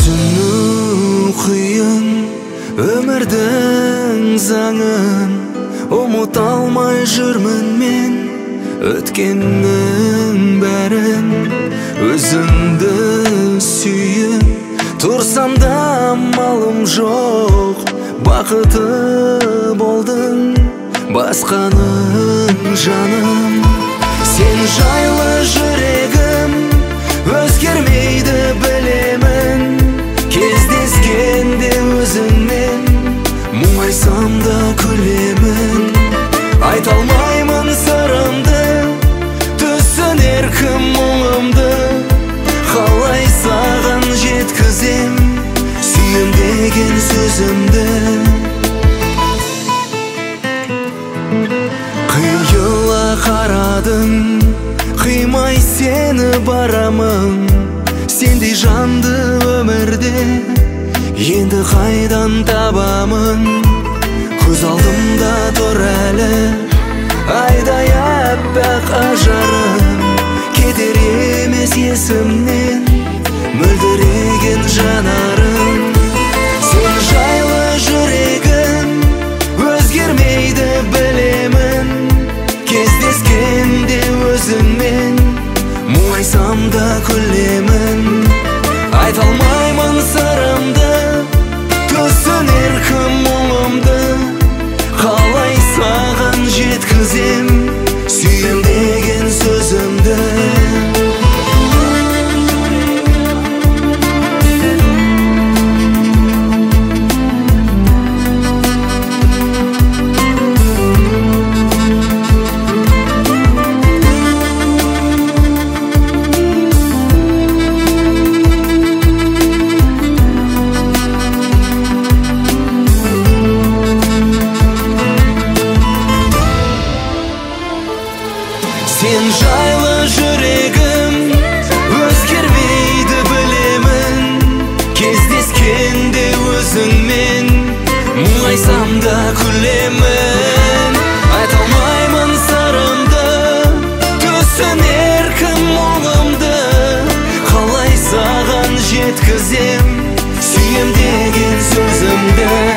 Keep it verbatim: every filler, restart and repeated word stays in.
түсіну қиын өмірдің заңын, ұмыта алмай жүрмін мен өткеннің бәрін. Өзіңді сүйіп тұрсам да малым жоқ, бақыты болдың басқаның жаным. Сен жайлы жүрегім өзгермейді білемін, кездескенде өзіңмен мұңайсам да күлемін. Айта алмаймын сырымды, түсінер кім мұңымды, қалай саған жеткізем сүйем деген сөзімді. Қиыла қарадың, қимай сені барамын, сендей жанды өмірде енді қайдан табамын. Көз алдымда тұр әлі айдай аппақ ажарым, кетер емес есімнен мөлдіреген жанарым. Сен жайлы жүрегім өзгермейді білемін, кездескенде өзіңмен мұңайсам да күлемін. Айта алмаймын сырымды, түсінер кім мұңымды, қалай саған жеткізем сүйем деген сөзімді. Сен жайлы жүрегім өзгермейді білемін, кездескенде өзіңмен мұңайсам да күлемін. Айта алмаймын сырымды, түсінер кім мұңымды, қалай саған жеткізем сүйем деген сөзімді.